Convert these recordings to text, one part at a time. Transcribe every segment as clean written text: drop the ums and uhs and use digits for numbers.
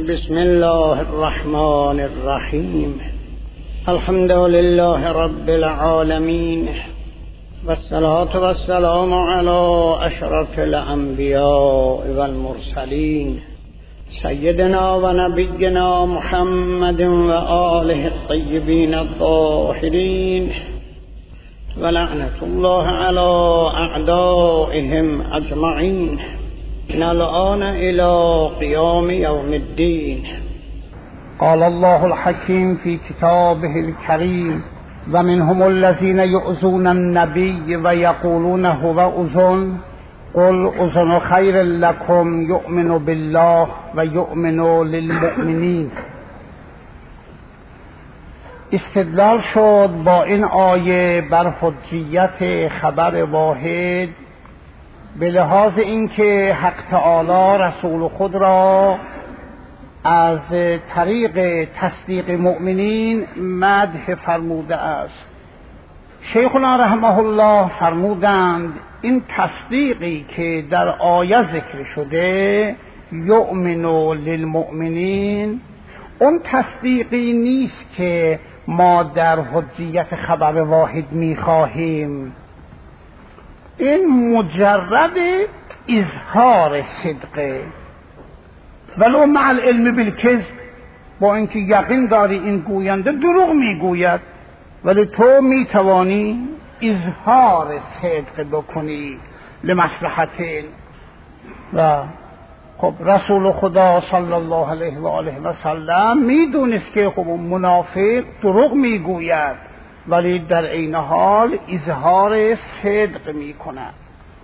بسم الله الرحمن الرحیم. الحمد لله رب العالمین والصلاة والسلام على اشرف الانبیاء والمرسلین سیدنا و نبینا محمد و آله الطیبین الطاهرین و لعنت الله علی اعدائهم اجمعین من الآن إلى قيام يوم الدين. قال الله الحكيم في كتابه الكريم: ومنهم الذين يؤذون النبي ويقولون هو أذن قل أذن خير لكم يؤمن بالله ويؤمن للمؤمنين. استدلال شد با این آیه بر حجیت خبر واحد به لحاظ اینکه حق تعالی رسول خود را از طریق تصدیق مؤمنین مدح فرموده است. شیخنا رحمه الله فرمودند این تصدیقی که در آیه ذکر شده یؤمن للمؤمنین، اون تصدیقی نیست که ما در حجیت خبر واحد می‌خواهیم. این مجرد اظهار صدقه، ولو مع العلم بالکذب، با اینکه یقین داری این گوینده دروغ میگوید، ولی تو میتوانی اظهار صدق بکنی لمصلحتین. و خب رسول خدا صلی الله علیه و آله و سلم میدونست که خب منافق دروغ میگوید، ولی در عین حال اظهار صدق میکند.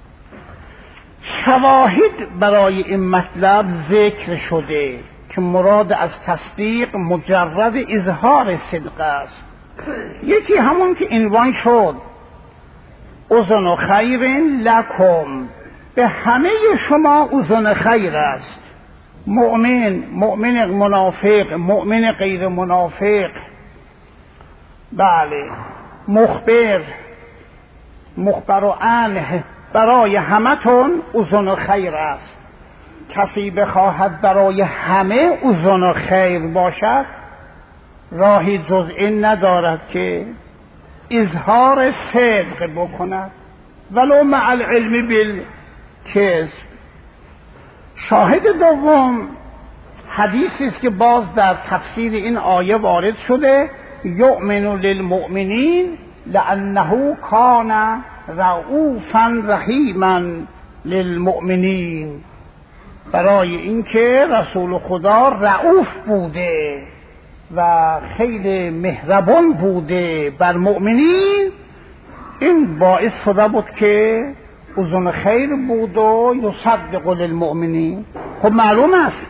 شواهد برای این مطلب ذکر شده که مراد از تصدیق مجرد اظهار صدق است. یکی همون که عنوان شد اذن خیر لکم، به همه شما اذن خیر است. مؤمن، مؤمن منافق، مؤمن غیر منافق، بله، مخبر عنه، برای همتون اذن خیر است. کسی بخواهد برای همه اذن خیر باشد راهی جز این ندارد که اظهار صدق بکند ولو مع العلم بالکذب. شاهد دوم حدیثی است که باز در تفسیر این آیه وارد شده: یؤمن للمؤمنین لأنه کان رؤوفا رحیما للمؤمنین، برای اینکه رسول خدا رؤوف بوده و خیلی مهربان بوده بر مؤمنین. این باعث شده بود که اذن خیر بود و یصدق للمؤمنین. خب معلوم است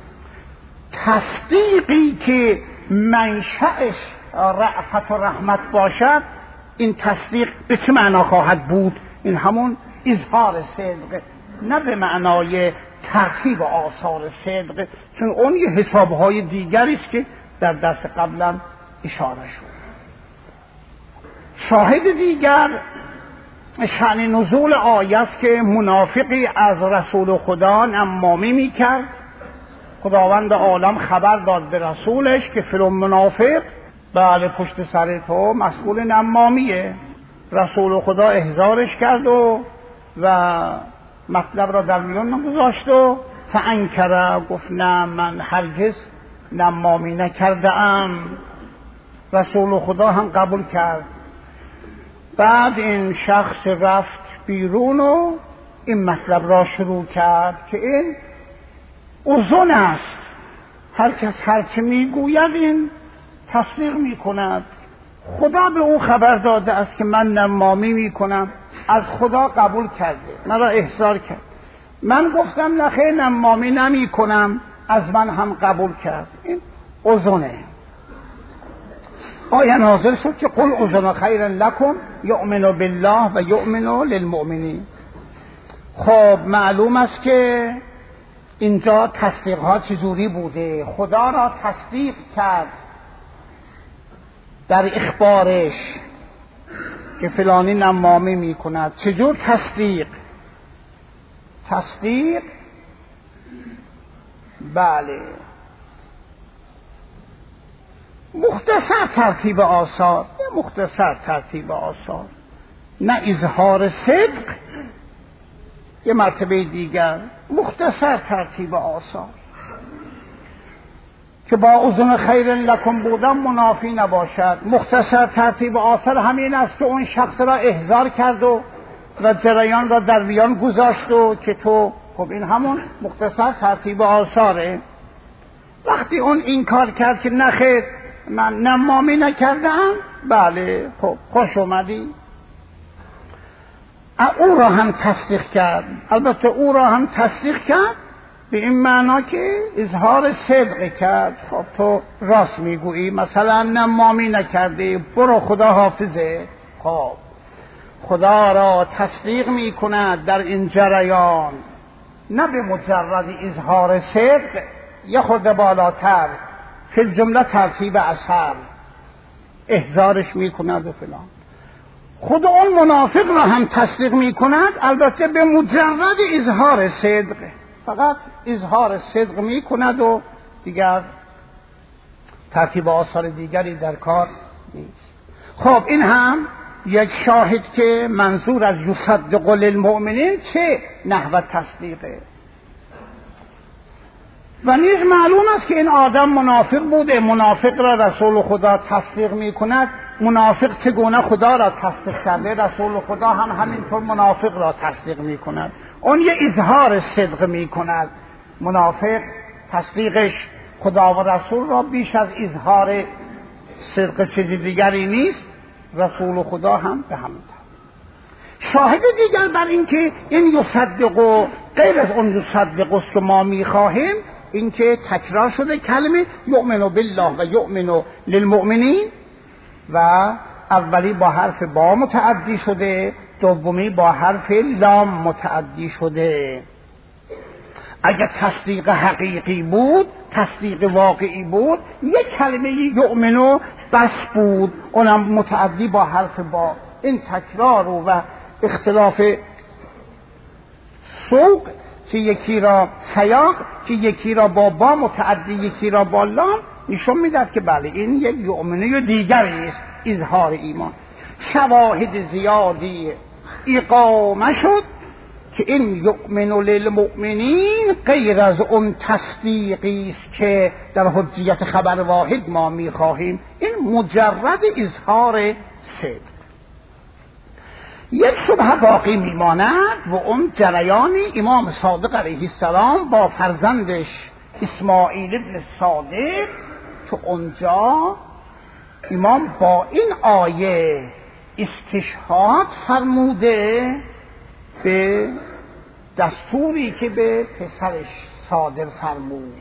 تصدیقی که منشأش رأفت و رحمت باشد، این تصدیق به چه معنا خواهد بود؟ این همون اظهار صدق، نه به معنای ترتیب آثار صدق، چون اون یه حسابهای دیگری است که در درس قبلا اشاره شد. شاهد دیگر شأن نزول آیه است که منافقی از رسول خدا نمامی میکرد. خداوند عالم خبر داد به رسولش که فلان منافق بله پشت سر تو مسئول نمامیه. رسول خدا احضارش کرد و مطلب را در میان گذاشت و فانکر، گفت نه من هرگز نمامی نکرده ام. رسول خدا هم قبول کرد. بعد این شخص رفت بیرون و این مطلب را شروع کرد که این اذن است، هر کس هرچه میگوید این تصدیق میکند. خدا به او خبر داده است که من نمامی میکنم، از خدا قبول کرده، مرا احضار کرد. من گفتم نخیر نمامی نمیکنم، از من هم قبول کرد. این اذنه. آیه نازل شد که قل اذن خیر لکم یؤمن بالله و یؤمن للمؤمنین. خب معلوم است که اینجا تصدیق ها چجوری بوده. خدا را تصدیق کرد در اخبارش که فلانی نمامی می کند. چجور تصدیق؟ تصدیق بله مختصر ترتیب آثار، مختصر ترتیب آثار، نه اظهار صدق. یه مرتبه دیگر مختصر ترتیب آثار که با اذن خیر لکم بودن منافی نباشد. مختصر ترتیب آثار همین است که اون شخص را احضار کرد و جریان را در میان گذاشت و که تو، خب این همون مختصر ترتیب آثاره. وقتی اون این کار کرد که نخیر من نمامی نکردم، بله خب خوش اومدی، او را هم تصدیق کرد. البته او را هم تصدیق کرد به این معنا که اظهار صدق کرد. خب تو راست میگویی، مثلا نمامی نکردی، برو خدا حافظه. خب خدا را تصدیق میکند در این جریان، نه به مجرد اظهار صدق، یه خورده بالاتر فی الجمله ترتیب اثر احضارش میکند و فلان. خود اون منافق را هم تصدیق میکند، البته به مجرد اظهار صدق، فقط اظهار صدق میکند و دیگر ترتیب آثار دیگری در کار نیست. خب این هم یک شاهد که منظور از یصدق للمؤمنین چه نحو تصدیقه. و نیز معلوم است که این آدم منافق بوده. منافق را رسول خدا تصدیق میکند، منافق چگونه خدا را تصدیق کرده، رسول خدا هم همینطور منافق را تصدیق میکند. اون یه اظهار صدق میکند، منافق تصدیقش خدا و رسول را بیش از اظهار صدق چیزی دیگری نیست، رسول خدا هم به همین. شاهد دیگر بر این که این یصدق و غیر از اون یصدق است که ما میخواهیم، این که تکرار شده کلمه یؤمن بالله و یؤمن للمؤمنین، و اولی با حرف با متعدی شده، دومی با حرف لام متعدی شده. اگر تصدیق حقیقی بود، تصدیق واقعی بود، یک کلمه یؤمنو بس بود، اونم متعدی با حرف با. این تکرار و اختلاف سوق که یکی را سیاق که یکی را با متعدی یکی را با لام نشون میداد که بله این یک یؤمنه دیگری است، اظهار ایمان. شواهد زیادی اقامه شد که این یؤمن للمؤمنین غیر از اون تصدیقی است که در حجیت خبر واحد ما میخواهیم، این مجرد اظهار صدق. یک شبهه باقی میماند و اون جریان امام صادق علیه السلام با فرزندش اسماعیل ابن صادق، که اونجا امام با این آیه استشهاد فرموده به دستوری که به پسرش صادر فرمود: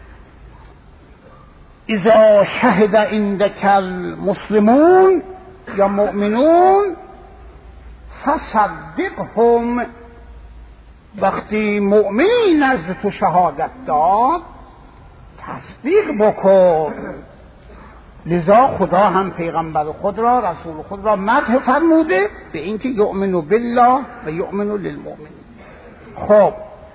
اذا شهد عندک المسلمون یا مؤمنون فصدقهم. وقتی مؤمنی نزد تو شهادت داد تصدیق بکن. لذا خدا هم پیغمبر خود را، رسول خود را مدح فرموده به اینکه یؤمن بالله و یؤمن للمؤمنین. خب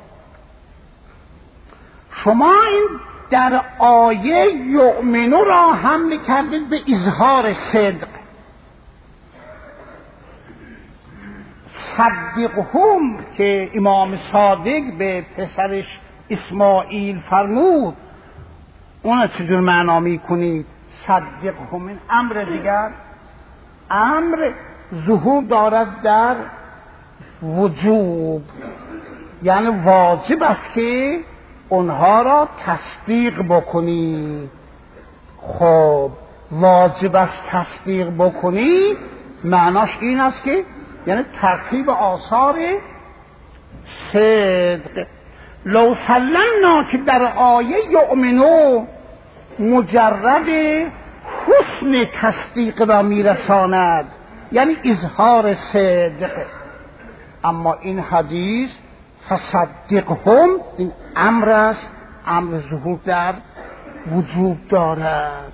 شما این در آیه یؤمنو را حمل کردید به اظهار صدق. صدقهم که امام صادق به پسرش اسماعیل فرمود، اون چجور معنا میکنید؟ صدقهم این امر دیگر، امر ظهور دارد در وجوب، یعنی واجب است که اونها را تصدیق بکنی. خب واجب است تصدیق بکنی، معناش این است که یعنی ترتیب آثار صدق. لو سلمنا که در آیه یؤمنو مجرد حسن تصدیق را میرساند، یعنی اظهار صدق، اما این حدیث فصدقهم این امر است، امر ظهور در وجوب دارد.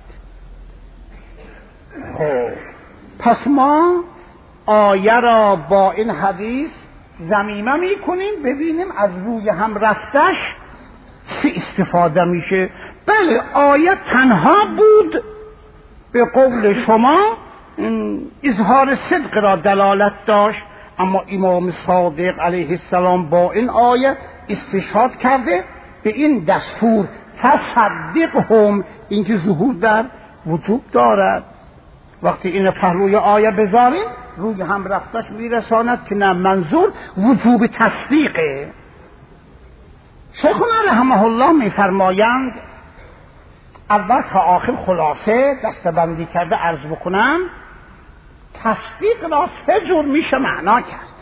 خب پس ما آیه را با این حدیث ضمیمه میکنیم، ببینیم از روی هم رفتش چه استفاده میشه. بله آیه تنها بود به قول شما اظهار صدق را دلالت داشت، اما امام صادق علیه السلام با این آیه استشهاد کرده به این دستور فصدقهم، اینکه ظهور در وجوب دارد. وقتی این پهلوی آیه بذاریم روی هم رفتش میرساند که نه، منظور وجوب تصدیقه. شیخنا رحمه الله میفرمایند اول تا آخر خلاصه دسته‌بندی کرده عرض بکنم، تصدیق را سه جور میشه معنا کرد.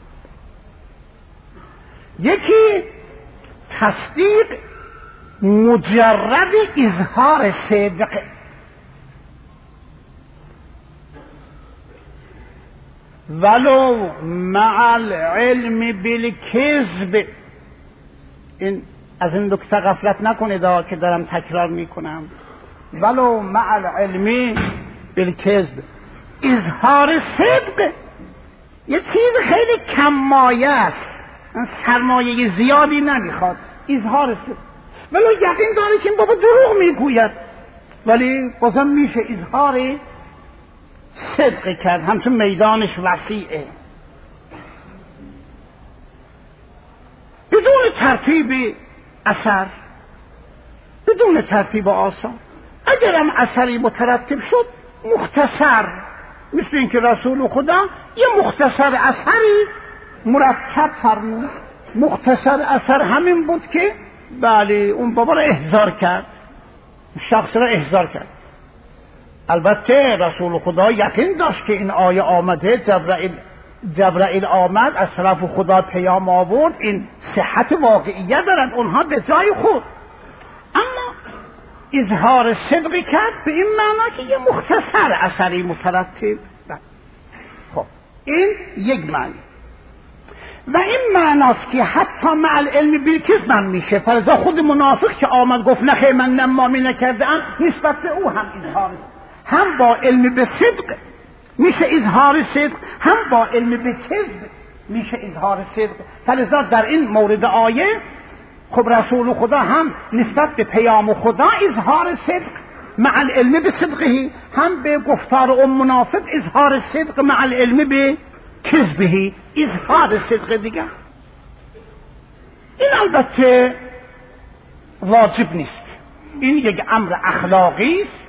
یکی تصدیق مجرد اظهار صدق، ولو مع العلم بالکذب. این از این نکته غفلت نکنید که دارم تکرار میکنم، ولو مع العلم بالکذب، اظهار صدق یه چیز خیلی کم مایه است، سرمایه زیادی نمیخواد، اظهار صدق، ولو یقین داره که این بابا دروغ میگوید ولی بازم میشه اظهار صدق کرد، همچون میدانش وسیعه، بدون ترتیب اثر، بدون ترتیب آثار. اگرم اثری مترتب شد مختصر، مثل اینکه رسول خدا یه مختصر اثری مرتب فرمود، مختصر اثر همین بود که بله اون بابا را احضار کرد، شخص را احضار کرد. البته رسول خدا یقین داشت که این آیه آمده، جبرائیل آمد از طرف خدا پیام آورد، این صحت واقعیه دارد اونها به جای خود، اما اظهار صدق کرد به این معنا که یه مختصر اثری مترتب. خب این یک معنی. و این معناست که حتی مع العلم بالکذب من میشه، فرضا خود منافق که آمد گفت نخیر من نمامی نکردم، نسبت به او هم اظهار، هم با علم به صدق میشه اظهار صدق، هم با علم به کذب میشه اظهار صدق. فلذا در این مورد آیه خب رسول خدا هم نسبت به پیام خدا اظهار صدق مع العلم به صدقه، هم به گفتار اون منافق اظهار صدق مع العلم به کذبه، اظهار صدق دیگر. این البته واجب نیست، این یک امر اخلاقی است،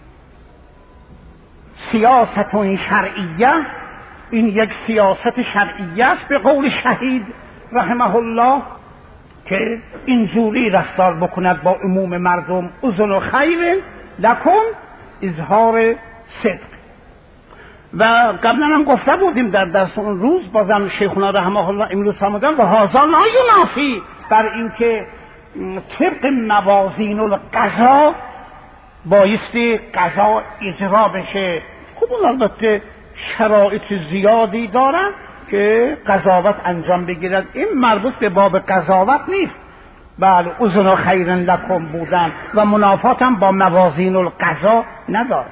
سیاست شرعیه، این یک سیاست شرعیه است به قول شهید رحمه الله که اینجوری رفتار بکند با عموم مردم، اذن خیر لکم، اظهار صدق. و قبلا هم گفته بودیم در درس اون روز، بازم شیخنا رحمه الله امروز فرمودن و هذا لا ینافی، بر اینکه طبق موازین القضا بایستی قضا اجرا بشه. خب اون البته شرایط زیادی دارن که قضاوت انجام بگیرد، این مربوط به باب قضاوت نیست. بله اذن خیر لکم بودن و منافات هم با موازین القضا ندارد.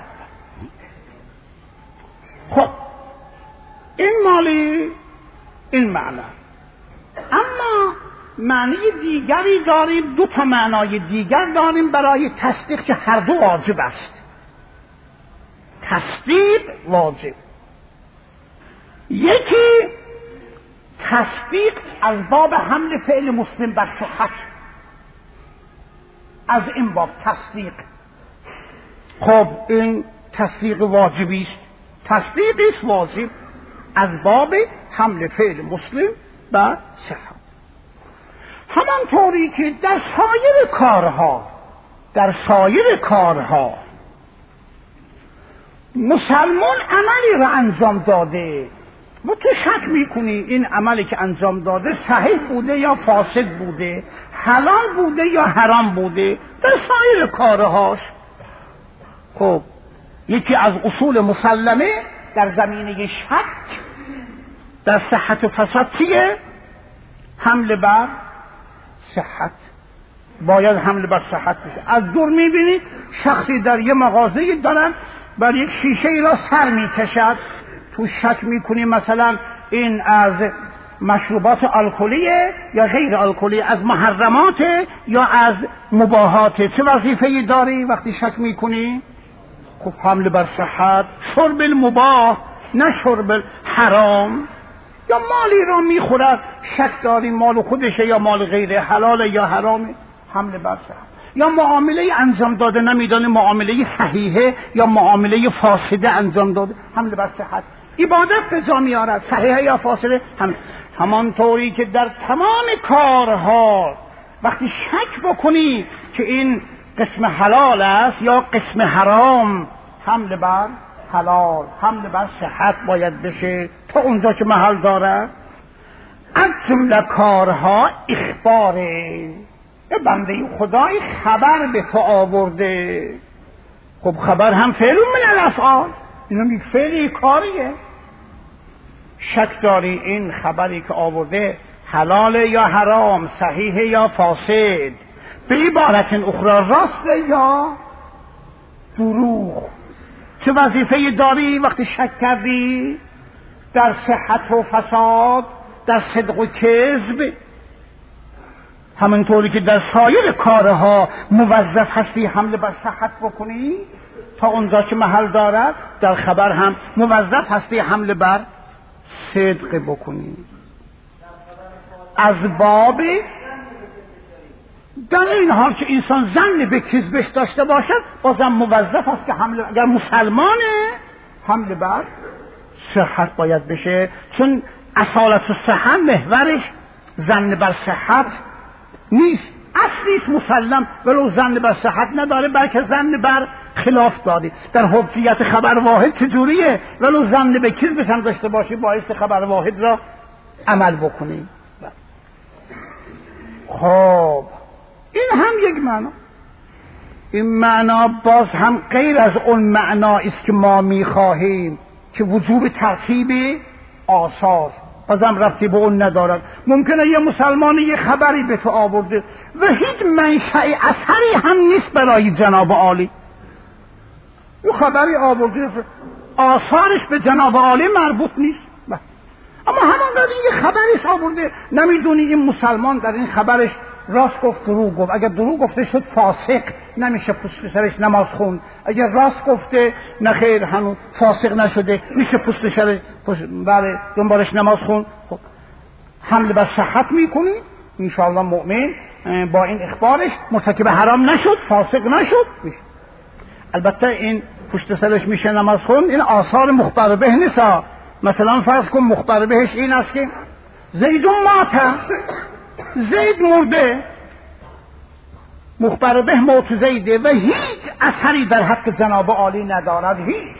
خب این مالی این معنی. اما معنی دیگری داریم، دو تا معنای دیگر داریم برای تصدیق که هر دو واجب است. تصدیق واجب، یکی تصدیق از باب حمل فعل مسلم بر صحت، از این باب تصدیق. خب این تصدیق واجبی است، تصدیق است واجب از باب حمل فعل مسلم بر صحت. همانطوری که در سایر کارها مسلمان عملی را انجام داده و تو شک میکنی این عملی که انجام داده صحیح بوده یا فاسد بوده، حلال بوده یا حرام بوده، در سایر کارهاش. خب یکی از اصول مسلمه در زمینه شک در صحت و فساد چیه؟ حمل بر صحت، باید حمل بر صحت بشه. از دور میبینی شخصی در یه مغازه دارن بر یک شیشه ای را سر میکشد، تو شک میکنی مثلا این از مشروبات الکلیه یا غیر الکلی، از محرمات یا از مباحات، چه وظیفه‌ای داری وقتی شک میکنی؟ خب حمل بر صحت شرب المباح نه شرب حرام. یا مالی را میخورد شک داری مال خودشه یا مال غیره، حلال یا حرامه، حمل بر صحت. یا معامله انجام داده نمیدانه معامله صحیحه یا معامله فاسده انجام داده، حمل بر صحت. عبادت به جا میارد صحیحه یا فاسده. همانطوری که در تمام کارها وقتی شک بکنی که این قسم حلال است یا قسم حرام، حمل بر حلال، حمل بر صحت باید بشه تا اونجا که محل دارد. از جمله کارها اخباره، بنده خدای خبر به تو آورده. خب خبر هم فعل من الافعال، اینم یک فعلی کاریه. شک داری این خبری که آورده حلال یا حرام، صحیح یا فاسد، به عبارت اخرى راست یا دروغ. چه وظیفه داری وقتی شک کردی در صحت و فساد، در صدق و کذب؟ همونطوری که در سایر کارها موظف هستی حمل بر صحت بکنی تا اونجا که محل دارد، در خبر هم موظف هستی حمل بر صدق بکنی. از باب در این حال که انسان ظن به کذبش داشته باشد بازم موظف است که حمل، اگر مسلمانه، حمل بر صحت باید بشه، چون اصالت الصحه محورش ظن بر صحت نیست، اصلیش مسلم ولو ظن بر صحت نداره بلکه ظن بر خلاف داری. در حجیت خبر واحد چجوریه؟ ولو ظن به کذبش هم داشته باشی باعث خبر واحد را عمل بکنی. خب این هم یک معنا. این معنا باز هم غیر از اون معنایی است که ما میخواهیم که وجوب ترتیب آثار، بازم رفتی به اون ندارد. ممکنه یه مسلمانی یه خبری به تو آورده و هیچ منشأ اثری هم نیست برای جناب عالی، یه خبری آورده آثارش به جناب عالی مربوط نیست، اما همانقدر یه خبرش آورده نمیدونی این مسلمان در این خبرش راست گفت دروغ گفت. اگر دروغ گفته شد فاسق، نمیشه پشت سرش نماز خوند. اگر راست گفته نخیر هنوز فاسق نشده، میشه پشت سرش بله دنبالش نماز خوند. خب حمل بر صحت میکنی انشاءالله مؤمن با این اخبارش مرتکب حرام نشد، فاسق نشد میشه. البته این پشت سرش میشه نماز خوند، این آثار مخبر به نیست. مثلا فرض کن مخبر بهش این است که زید مات، زید مرده، مخبر به موت زیده و هیچ اثری در حق جناب عالی ندارد، هیچ،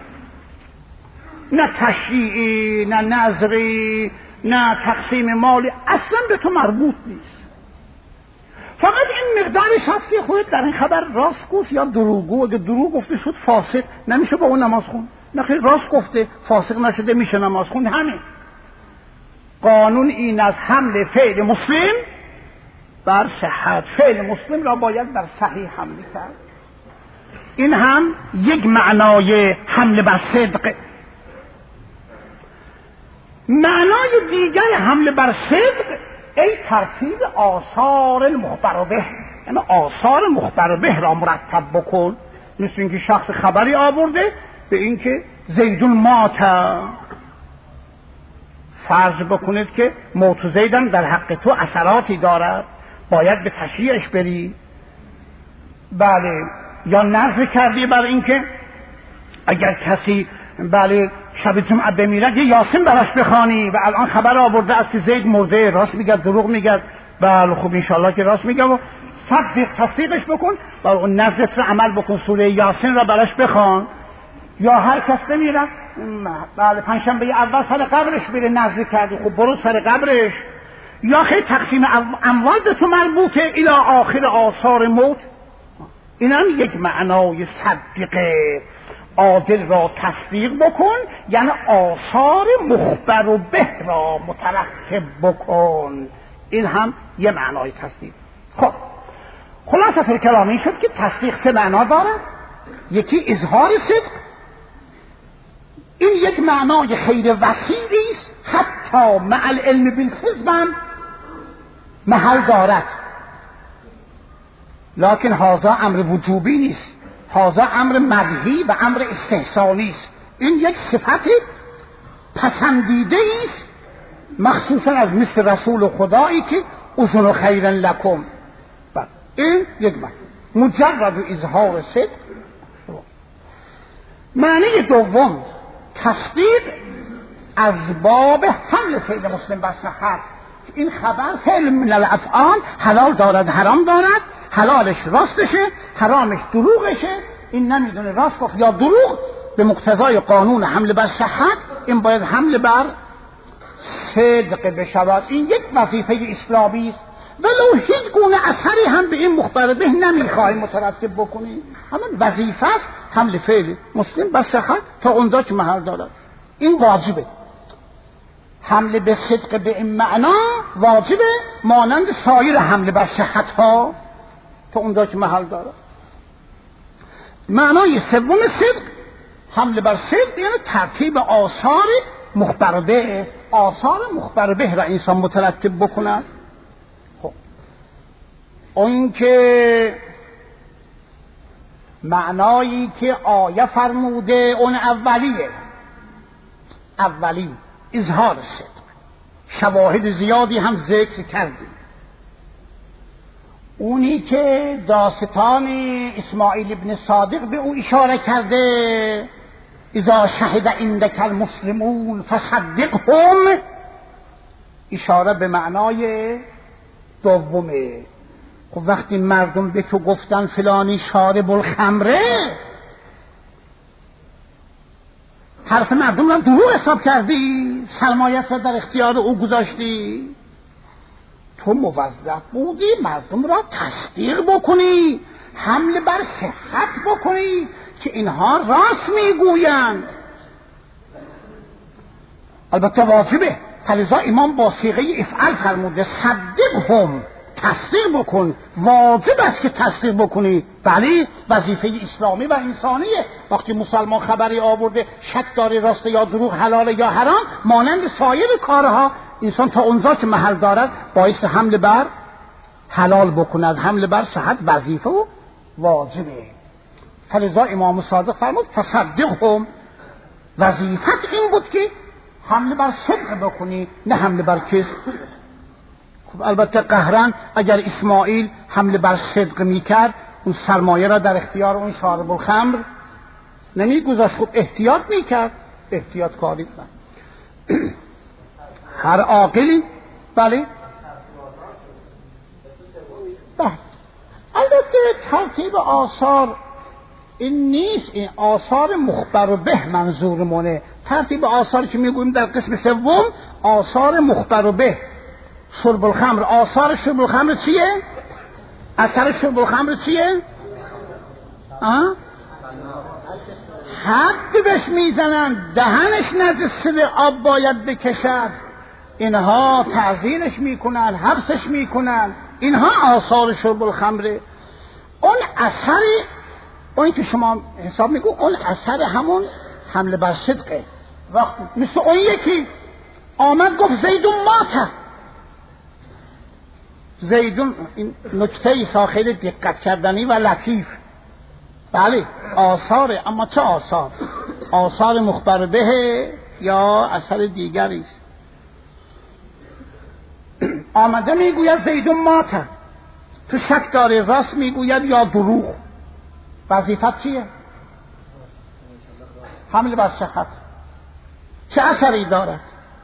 نه تشریعی نه نظری نه تقسیم مالی، اصلا به تو مربوط نیست. فقط این مقدارش هست که خودت در این خبر راست گفت یا دروغ. اگه دروغ گفته شد فاسق، نمیشه با اون نماز خون. نخیر راست گفته فاسق نشده میشه نماز خون. همین قانون این از حمل فعل مسلم بر صحت، فعل مسلم را باید بر صحیح حمل کرد. این هم یک معنای حمل بر صدق. معنای دیگر حمل بر صدق ای ترتیب آثار المخبر به، یعنی آثار مخبر به را مرتب بکن. مثل اینکه شخص خبری آورده به اینکه زید مات، فرض بکنید که موت زیدم در حق تو اثراتی دارد، باید به تشریعش بری. بله، یا نظر کردی بر اینکه اگر کسی بله شب جمعه بمیرد یه یاسین براش بخوانی و الان خبر آورده است که زید مرده، راست میگه دروغ میگه؟ بله خب انشالله که راست میگه و صدق تصدیقش بکن و اون نظرت رو عمل بکن، سوره یاسین را براش بخوان. یا هر کس بمیره بله پنجشنبه اول سر قبرش بره نظر کردی، خب برو سر قبرش. یا خیلی تقسیم اموال به تو مربوطه الی آخر آثار موت. این هم یک معنای صدقه، عادل را تصدیق بکن، یعنی آثار مخبر و به را مترتب بکن. این هم یه معنای تصدیق. خب خلاصه کلام این شد که تصدیق سه معنا دارد. یکی اظهار صدق، این یک معنای خیر وسیعی است، حتی مع العلم بالکذب هم محل دارد، لکن هذا امر وجوبی نیست. هذا امر مدحی و امر استحسانی است. این یک صفت پسندیده است مخصوصا از مثل رسول خدایی که اذن خیر لکم. این یک مجرد اظهار صدق. معنی دوم تصدیق از باب حمل فعل مسلم بر صحت. این خبر فعل من الافعال حلال دارد حرام دارد، حلالش راستشه، حرامش دروغشه. این نمیدونه راست گفت یا دروغ، به مقتضای قانون حمل بر صحت این باید حمل بر صدق بشود. این یک وظیفه اسلامی است، ولو هیچ گونه اثری هم به این مخبر به نمیخواهیم مترتب بکنیم. همون وظیفه است حمل فعل مسلم بر صحت تا اونجا که محل دارد. این واجبه. حمل به صدق به این معنا واجبه، مانند سایر حمل بر صحت ها تا اونجا که محل دارد. معنای سوم صدق حمل بر صدق یعنی ترتیب آثار مخبر به، آثار مخبر به را انسان مترتب بکند. خب اون که معنایی که آیه فرموده اون اولی اظهار صدق. شواهد زیادی هم ذکر کردیم. اونی که داستان اسماعیل ابن صادق به او اشاره کرده، اذا شهد عندک المسلمون فصدقهم، اشاره به معنای دومه. خب وقتی مردم به تو گفتن فلانی شارب الخمره، حرف مردم را دروغ حساب کردی، سرمایت را در اختیار او گذاشتی. تو موظف بودی مردم را تصدیق بکنی، حمل بر صحت بکنی که اینها راست میگویند. البته واجبه، فلذا امام با صیغه افعال فرموده صدقهم، تصدیق بکن. واجب است که تصدیق بکنی. بله وظیفه اسلامی و انسانیه. وقتی مسلمان خبری آورده شک داره راست یا دروغ، حلال یا حرام، مانند سایر کارها انسان تا اونجا که محل دارد باعث حمل بر حلال بکند، حمل بر صحت وظیفه و واجبه. فلذا امام صادق فرمود تصدقهم، وظیفت این بود که حمل بر صدق بکنی، نه حمل بر کذب. خب البته قهرن اگر اسماعیل حمل بر صدق میکرد اون سرمایه را در اختیار اون شارب الخمر نمیگذاشت. خب احتیاط میکرد، احتیاط کاری کرد. هر عاقلی بله البته ترتیب آثار این نیست، این آثار مخبر به منظورمونه. ترتیب آثار که میگوییم در قسم سوم آثار مخبر به. شرب الخمر، آثار شرب الخمر چیه؟ اثر شرب الخمر چیه؟ حد بهش میزنن، دهنش نجس شده آب باید بکشد، اینها تعزیرش میکنن، حبسش میکنن. اینها آثار شرب الخمره. اون اثری اون که شما حساب میگو اون اثر همون حمل بر صدقه. وقتی مثل اون یکی آمد گفت زیدون ماته، زیدون، این نکته ساخر دقت کردنی و لطیف. بله آثار، اما چه آثار؟ آثار مخبر به یا اثر دیگری است. آمده میگوید زیدون ماته، تو شک داره راست میگوید یا دروغ. وظیفت چیه؟ حمل بر صحت. چه اثری دارد؟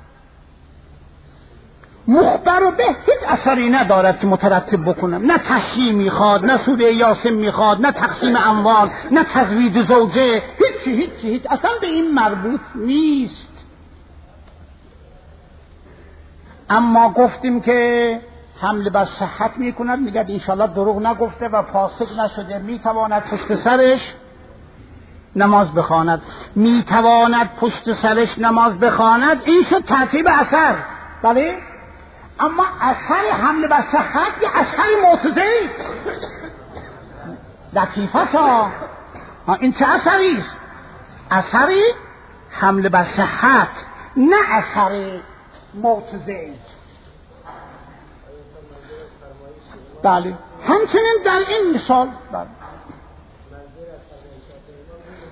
مخبر به هیچ اثری ندارد که مترتب بکنم. نه تشییع میخواد، نه سوره یاسین میخواد، نه تقسیم اموال، نه تزویج زوجه، هیچ اصلا به این مربوط نیست. اما گفتیم که حمل بر صحت میکند، میگه انشالله دروغ نگفته و فاسق نشده، میتواند پشت سرش نماز بخواند، میتواند پشت سرش نماز بخواند. این شد ترتیب اثر. بله اما اثر حمل بر صحت یه اثر معتزلی لطیفه ها. این چه اثری است؟ اثری حمل بر صحت، نه اثر معتزلی. بله همچنین در این مثال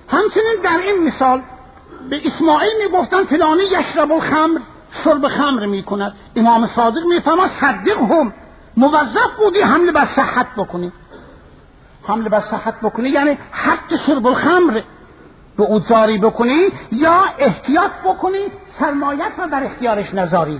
همچنین در این مثال به اسماعیل میگفتن فلانی یشرب الخمر، شرب خمر میکند. امام صادق میفرماد صدقهم، موظف بودی حمله بر صحت بکنی. حمله بر صحت بکنی یعنی حد شرب الخمر به او جاری بکنی یا احتیاط بکنی سرمایت را در اختیارش نذاری.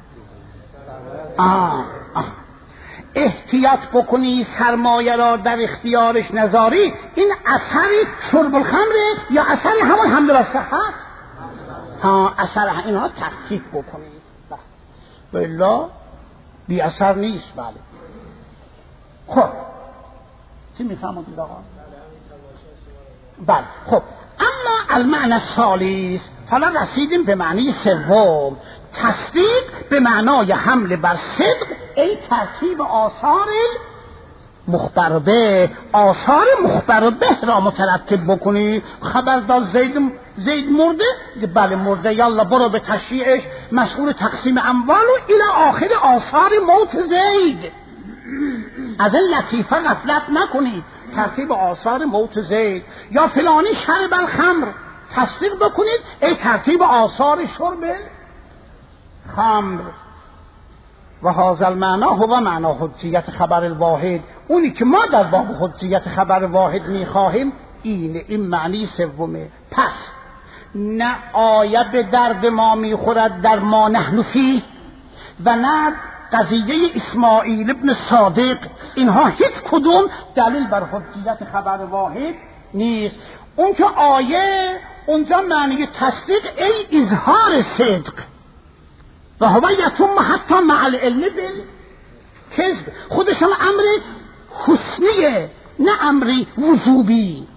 احتیاط بکنی سرمایه را در اختیارش نذاری، این اثری شرب الخمره یا اثری همون حمله بر صحت؟ اثر اینها تخفیف بکنید والله بی اثر نیست. بله خب چی میفهمید آقا؟ بله خب اما المعنی الثالث، حالا رسیدیم به معنی سوم، تصدیق به معنای حمل بر صدق، ای ترتیب آثار مخبر به، آثار مخبر به را مترتب بکنی. خبردار زید مرده، بله مرده، یالا برو به تشریعش، مسئول تقسیم اموال و الی آخر آثار موت زید. از این لطیفه غفلت نکنید، ترتیب آثار موت زید. یا فلانی شرب الخمر، تصدیق بکنید ای ترتیب آثار شرب خمر. و هذا المعنی هو معنی حجیت خبر الواحد. اونی که ما در باب حجیت خبر واحد میخواهیم این معنی سومه. پس نه آیه به درد ما میخورد در ما نحن فیه و نه قضیه اسماعیل ابن صادق، اینها هیچ کدوم دلیل بر حجیت خبر واحد نیست. اون که آیه اونجا معنی تصدیق ای اظهار صدق و هو یتم حتی مع العلم بالکذب، خودش هم امر حسنیه نه امری وجوبی.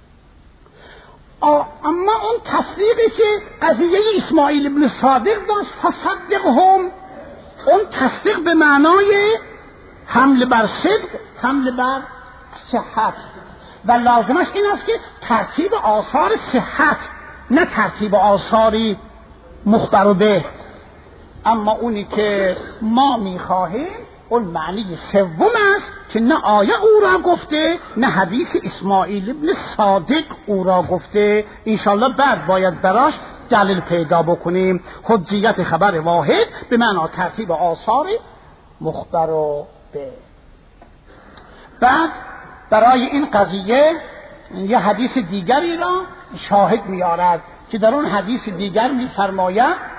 اما اون تصدیقی که قضیه اسماعیل ابن صادق داشت فصدقهم، اون تصدیق به معنای حمل بر صدق، حمل بر صحت، و لازمش این است که ترتیب آثار صحت نه ترتیب آثاری مخبر به. اما اونی که ما میخواهیم اون معنی سوم است که نه آیه او را گفته نه حدیث اسماعیل ابن صادق او را گفته. انشالله بعد باید براش دلیل پیدا بکنیم. حجیت خبر واحد به معنی ترتیب آثار مخبر به. بعد برای این قضیه یه حدیث دیگری را شاهد میارد که در اون حدیث دیگر میفرماید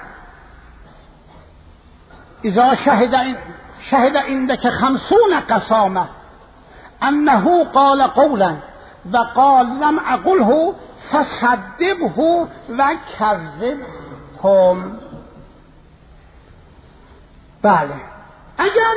اذا شهد عندك 50 قسامه انه قال قولا و قال لم اقله فصدقه و کذبهم. بله اگر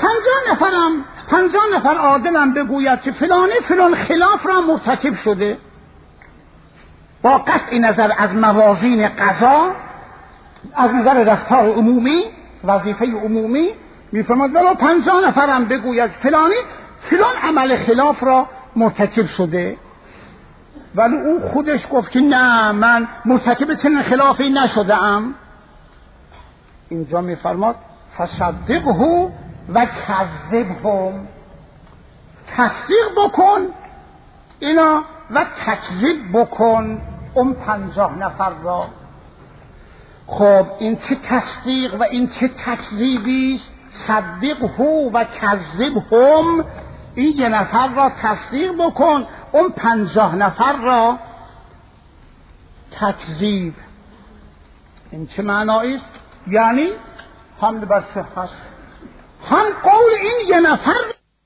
50 نفر عادلم بگوید که فلانی فلان خلاف را مرتکب شده با قطع نظر از موازین قضا، از نظر رفتار عمومی، وظیفه عمومی، میفرماد ولو 50 نفرم بگوید فلانی فلان عمل خلاف را مرتکب شده ولی او خودش گفت که نه من مرتکب چنین خلافی نشده‌ام، اینجا میفرماد فصدقه و کذبهم، تصدیق بکن اینا و تکذیب بکن اون 50 نفر را. خب این چه تصدیق و این چه تکذیبی است؟ صدقه و کذبهم، این یه نفر را تصدیق بکن اون 50 نفر را تکذیب. این چه معنایی است؟ یعنی حمل بر صحت، هم قول این یه نفر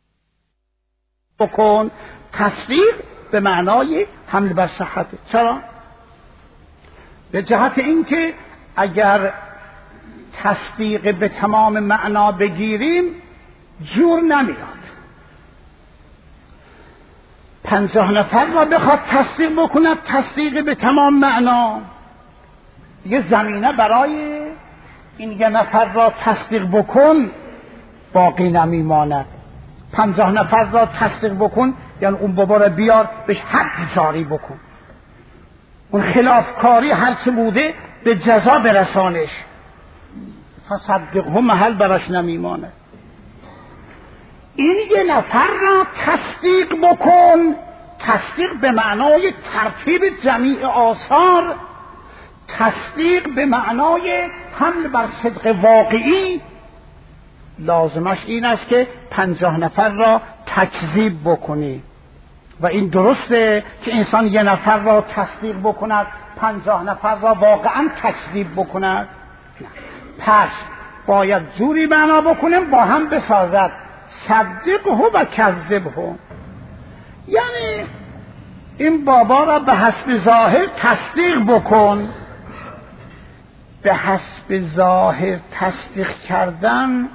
بکن، تصدیق به معنای حمل بر صحت. چرا؟ به جهت اینکه اگر تصدیق به تمام معنا بگیریم جور نمیاد. 50 نفر را بخواد تصدیق بکند تصدیق به تمام معنا، یه زمینه برای این یه نفر را تصدیق بکن باقی نمیماند. 50 نفر را تصدیق بکن یعنی اون بابا را بیار بهش حد جاری بکن، اون خلافکاری هرچه بوده به جزا برسانش، فصدقه محل براش نمیمانه. این یه نفر را تصدیق بکن تصدیق به معنای ترتیب جمیع آثار، تصدیق به معنای حمل بر صدق واقعی، لازمش این است که 50 نفر را تکذیب بکنی. و این درسته که انسان 1 نفر را تصدیق بکند 50 نفر را واقعا تکذیب بکند؟ پس باید جوری معنا بکنیم با هم بسازد، صدقه و کذبه. یعنی این بابا را به حسب ظاهر تصدیق بکن. به حسب ظاهر تصدیق کردن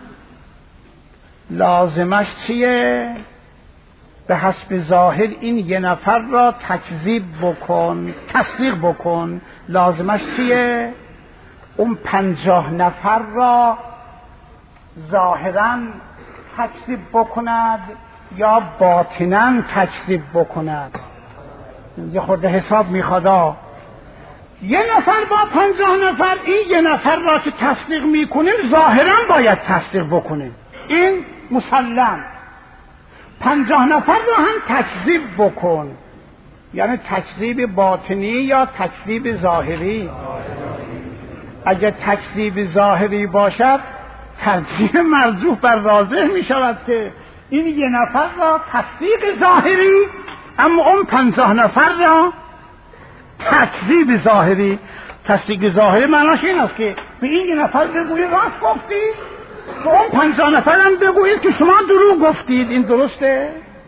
لازمش چیه؟ به حسب ظاهر این 1 نفر را تکذیب بکن، تصدیق بکن. لازمش چیه؟ اون 50 نفر را ظاهراً تکذیب بکند یا باطناً تکذیب بکند. یه خورده حساب میخواد. 1 نفر با 50 نفر، این 1 نفر را که تصدیق میکنیم ظاهراً باید تصدیق بکنیم، این مسلم. 50 نفر را هم تکذیب بکن، یعنی تکذیب باطنی یا تکذیب ظاهری. اگر تکذیب ظاهری باشد ترجیح مرجوح بر راجح می شود که این 1 نفر را تصدیق ظاهری، اما اون 50 نفر را تکذیب ظاهری. تصدیق ظاهری معناش این است که به این 1 نفر بگویید راست گفتید، به اون 50 نفر هم بگویید که شما دروغ گفتید. این درسته؟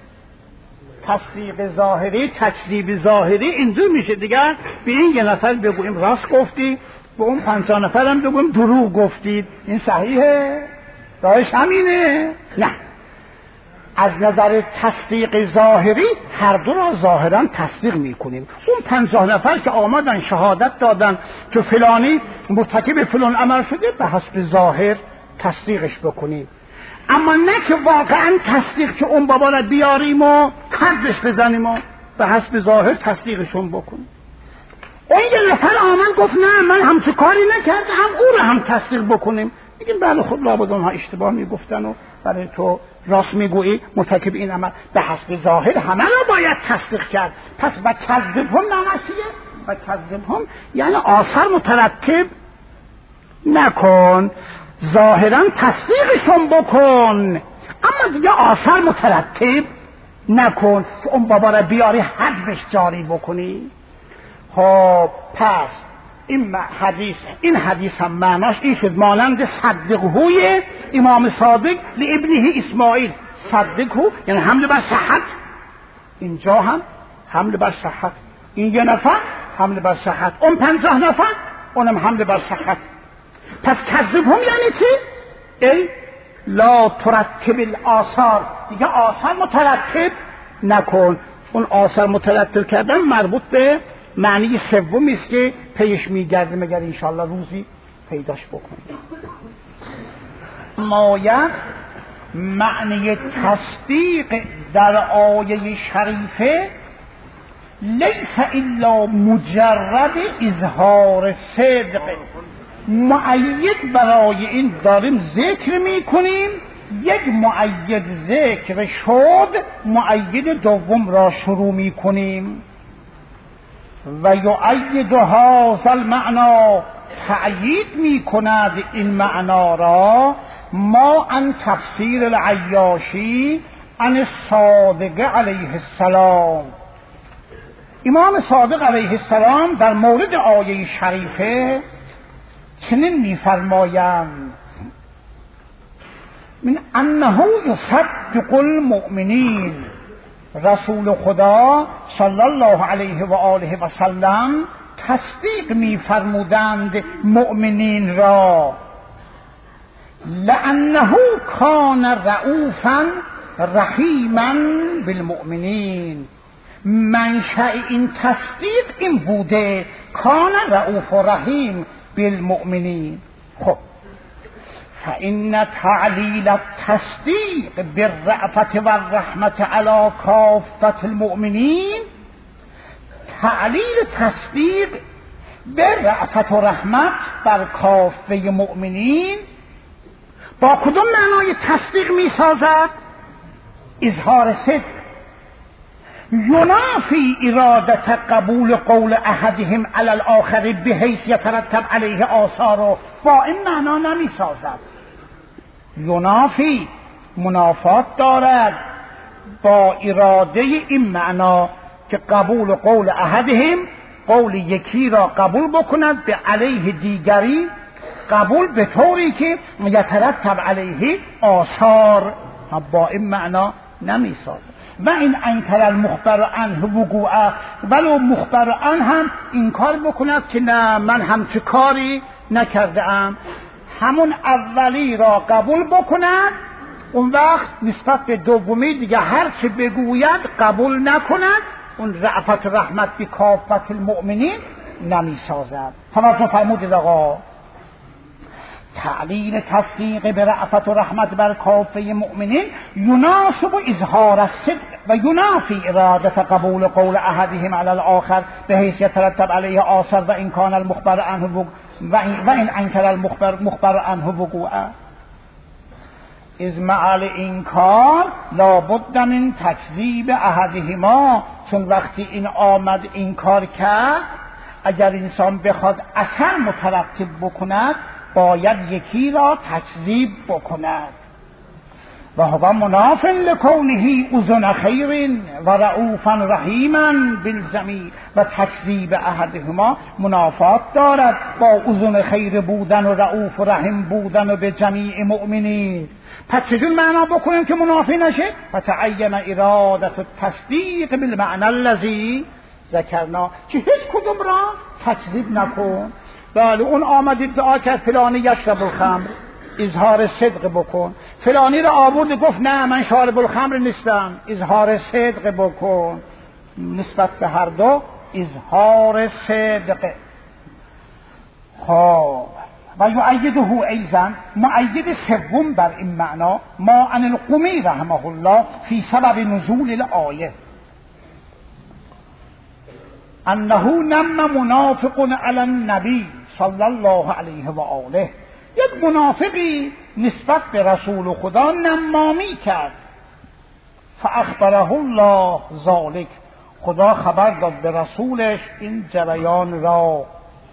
تصدیق ظاهری، تکذیب ظاهری اینجور میشه دیگر. به این 1 نفر بگوییم راست گفتی، به اون 50 نفر هم بگوییم دروغ گفتید. این صحیحه؟ راهش همینه؟ نه، از نظر تصدیق ظاهری هر دو را ظاهرا تصدیق میکنیم. اون 50 نفر که آمدن شهادت دادن که فلانی مرتکب فلان عمل شده، به حسب ظاهر تصدیقش بکنیم. اما نه که واقعا تصدیق که اون بابا را بیاریم و حدش بزنیم و به حسب ظاهر تصدیقشون بکنیم. اون 1 نفر آمد گفت نه من همچه کاری نکردم، او را هم تصدیق بکنیم. میگیم بله خود لابد اونها اشتباه میگفتن و برای تو راست میگویی مرتکب این عمل. به حسب ظاهر همه را باید تصدیق کرد. پس و کذبهم معنی چیه؟ و کذبهم یعنی آثار مترتب نکن، ظاهرا تصدیقشون بکن، اما دیگه آثار مترتب نکن که اون بابا را بیاری حدش جاری بکنی. خب پس این حدیث هم معناش این شد مانند صدقهوی امام صادق لابنه اسماعیل. صدقهو یعنی حمل بر صحت، اینجا هم حمل بر صحت. این 1 نفر حمل بر صحت، اون 50 نفر اونم حمل بر صحت. پس کذبهم یعنی چی؟ ای لا ترتب الآثار، دیگه آثار مترتب نکن. اون آثار مترتب کردن مربوط به معنی سومی است که پیش میگرده، مگر انشاءالله روزی پیداش بکنیم. مایه معنی تصدیق در آیه شریفه لیس الا مجرد اظهار صدق. مؤید برای این داریم ذکر میکنیم، یک مؤید ذکر شد، مؤید دوم را شروع میکنیم. و یؤید هذا المعنی، تأیید میکند این معنا را ما عن تفسیر العیاشی عن الصادق علیه السلام. امام صادق علیه السلام در مورد آیه شریفه چنین میفرمایند من انه یصدق المؤمنین. رسول خدا صلی الله علیه و آله و سلم تصدیق میفرمودند مؤمنین را. لانه کان رؤوفا رحیما بالمؤمنین. منشأ این تصدیق این بوده، کان رؤوف و رحیم بالمؤمنین. خب فإن تعلیل التصدیق بالرأفة والرحمة على کافة المؤمنین، تعلیل تصدیق به رأفت و رحمت بر کافه مؤمنین با کدام معنای تصدیق می سازد؟ اظهار صدق. ینافی ارادت قبول قول احدهم علی الاخر بحیث یترتب علیه آثار رو با این معنا نمی سازد. ینافی منافات دارد با اراده این معنا که قبول قول احدهم، قول یکی را قبول بکند به علیه دیگری، قبول به طوری که یترتب علیه آثار، با این معنا نمی سازد. و این انکر المخبر عنه وقوعه، ولو مخبر عنه هم این کار بکند که نه من همچه کاری نکرده ام، همون اولی را قبول بکند، اون وقت نسبت به دومی دیگه هر چه بگوید قبول نکند، اون رأفت رحمت به کافت المؤمنین نمی سازد. توجه فرمودید آقا، تعلیل تصدیق به رأفت و رحمت بر کافه مؤمنین یناسب اظهار الصدق و ینافی ارادت قبول قول احدهم علی الاخر به حیث یترتب علیه آثار و این کان المخبر عنه و این انکر المخبر عنه وقوعه. از معل این کار لابد من تکذیب احدهما، چون وقتی این آمد این کار کرد، اگر انسان بخواد اثر مترتب بکند باید یکی را تکذیب بکند. و هو مناف لکونه اذن خیر و رؤوفا رحیما بالجمیع، و تکذیب احدهما منافات دارد با اذن خیر بودن و رؤوف و رحیم بودن و به جمیع مؤمنین. پس چجور معنا بکنیم که منافی نشه؟ فتعین ارادت التصدیق بالمعنی الذی ذکرنا، که هیچ کدوم را تکذیب نکن. بله اون آمد ادعا کرد فلانی یشرب الخمر، اظهار صدق بکن. فلانی را آورد گفت نه من شارب الخمر نیستم، اظهار صدق بکن. نسبت به هر دو اظهار صدق. خب و یؤیده ایضا، مؤید سوم بر این معنا ما عن القمی رحمه الله فی سبب نزول الآیه انه نم منافق علی النبی صلی الله علیه و آله، یک منافقی نسبت به رسول خدا نمامی کرد. فاخبره الله ذلک، خدا خبر داد به رسولش این جریان را.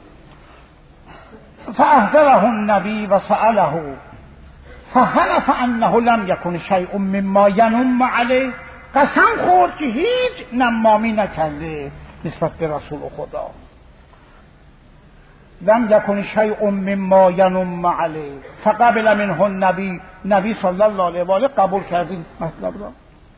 فاحذره النبی و سأله فحلف انه لم یکن شیء مما ینم علیه، قسم خورد که هیچ نمامی نکرده نسبت به رسول خدا. لم یکن شیء مما ینم علیه فقبل منه النبی، نبی صلی الله علیه و آله قبول کرد این مطلب را.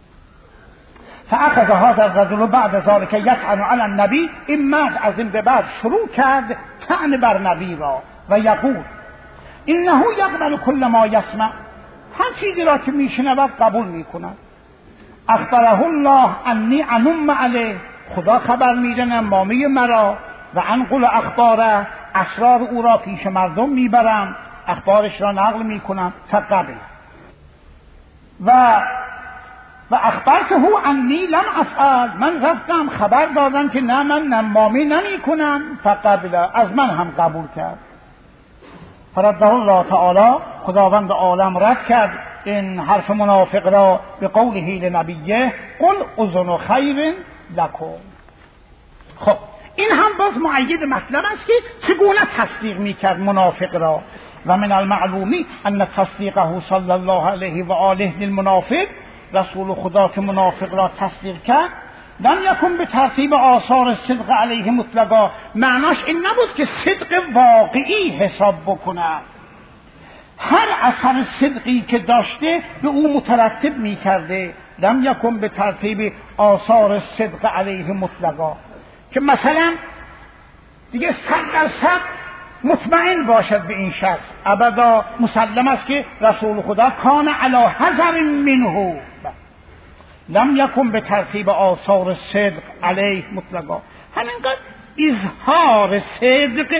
فاخذ هذا الرجل بعد ذلك یطعن علی النبی، این مرد از این به بعد شروع کرد طعن بر نبی را و یقول انه یقبل کل ما یسمع، هر چیزی را که میشنود قبول میکند. اخبره الله انی انم علیه، خدا خبر میده نمامی مرا، و انقل اخباره، اسرار او را پیش مردم میبرم، اخبارش را نقل میکنم. فقبل و اخبرته انی لم افعل، من رفتم خبر دادم که نه من نمامی نمی کنم. فقبل، از من هم قبول کرد. فرده الله تعالی، خداوند عالم رد کرد این حرف منافق را به قوله لنبیه قل اذن خیر لکم. خب این هم باز مؤید مطلب است که چگونه تصدیق میکرد منافق را. و من المعلومی ان تصدیقه صلی الله علیه و آله للمنافق، رسول خدا که منافق را تصدیق کرد، لم یکن به ترتیب آثار صدق علیه مطلقا، معناش این نبود که صدق واقعی حساب بکنه، هر اثر صدقی که داشته به او مترتب میکرده. لم یکن به ترتیب آثار صدق علیه مطلقا، که مثلا دیگه 100% مطمئن باشد به این شخص، ابدا مسلم است که رسول خدا کان علی حذر منه. لم یکن به ترتیب آثار صدق علیه مطلقا، همینقدر اظهار صدق.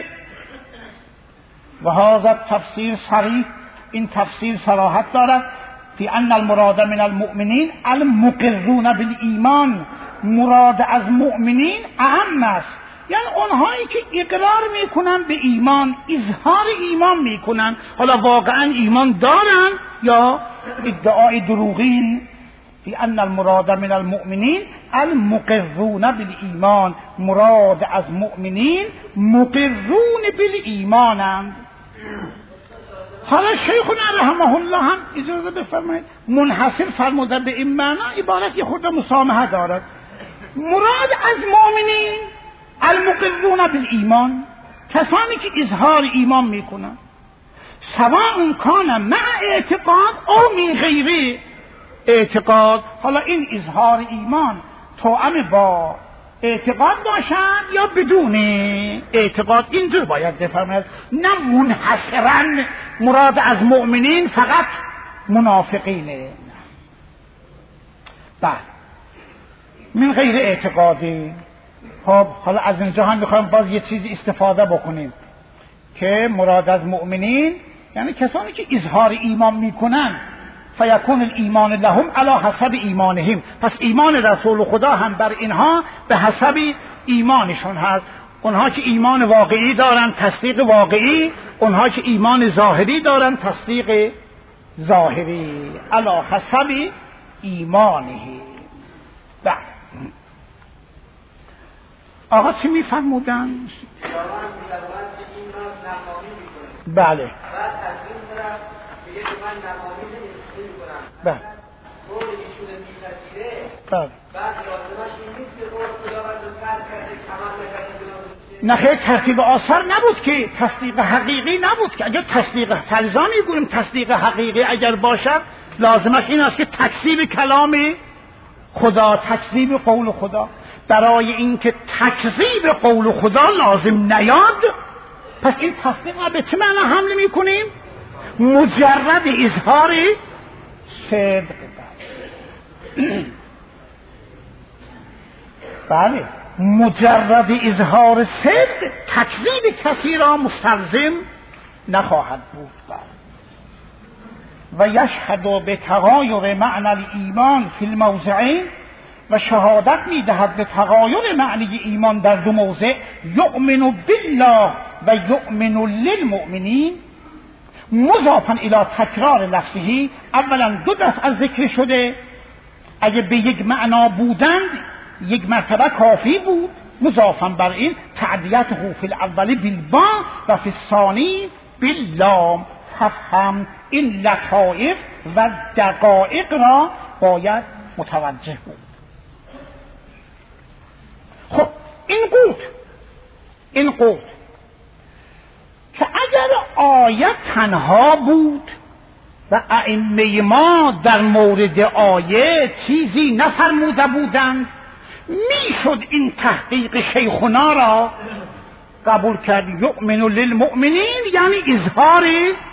و هذا تفسیر صریح، این تفسیر صراحت دارد فی ان المراد من المؤمنین المقرون بالایمان، مراد از مؤمنین اعم است، یعنی اونهایی که اقرار میکنن به ایمان، اظهار ایمان میکنن، حالا واقعا ایمان دارن یا ادعای دروغین. فی ان المراد من المؤمنین المقرون بالایمان، مراد از مؤمنین مقرون بالایمانند. حالا شیخنا رحمه الله هم اجازه بفرمایید منحصر فرمودن به این معنا عبارت یه خورده مسامحه دارد. مراد از مؤمنین المقرون بالایمان، کسانی که اظهار ایمان میکنن، سواء کان مع اعتقاد او من غیر اعتقاد. حالا این اظهار ایمان توأم با اعتقاد باشد یا بدون اعتقاد، اینجور باید بفرماید، نه منحصرا مراد از مؤمنین فقط منافقینه. بله من غیر اعتقادی. خب حالا از اینجا هم میخوایم باز یه چیزی استفاده بکنیم که مراد از مؤمنین یعنی کسانی که اظهار ایمان میکنن، فیکون الایمان لهم علی حسب ایمانهم، پس ایمان رسول خدا هم بر اینها به حسب ایمانشون هست. اونها که ایمان واقعی دارن تصدیق واقعی، اونها که ایمان ظاهری دارن تصدیق ظاهری، علی حسب ایمانهم. بله آقا چی میفرمودن؟ بله بله نه خیلی ترتیب آثار نبود که تصدیق حقیقی نبود که. اگر تصدیق فلزا میگویم تصدیق حقیقی اگر باشد لازمش این است که تکذیب کلام خدا، تکذیب قول خدا. برای اینکه تکذیب قول خدا لازم نیاد، پس این تصدیق را به چه معنی حمل میکنیم؟ مجرد اظهار صدق. بله مجرد اظهار صدق تکذیب کسی را مستلزم نخواهد بود. و یشهد به تغایر معنی الایمان فی الموضعین، و شهادت میدهد به تغایر معنی ایمان در دو موضع، یؤمن بالله و یؤمن للمؤمنین، مضافا الی تکرار لفظه. اولا دو دفعه ذکر شده، اگه به یک معنا بودند یک مرتبه کافی بود، مضافا بر این تعدیته فی الاول بالبا و فی الثانی باللام. فهم این لطائف و دقایق را باید متوجه بود. خب این قول که اگر آیت تنها بود و ائمه ما در مورد آیه چیزی نفرموده بودند، میشد این تحقیق شیخنا را قبول کرد. یؤمن للمؤمنین یعنی اظهار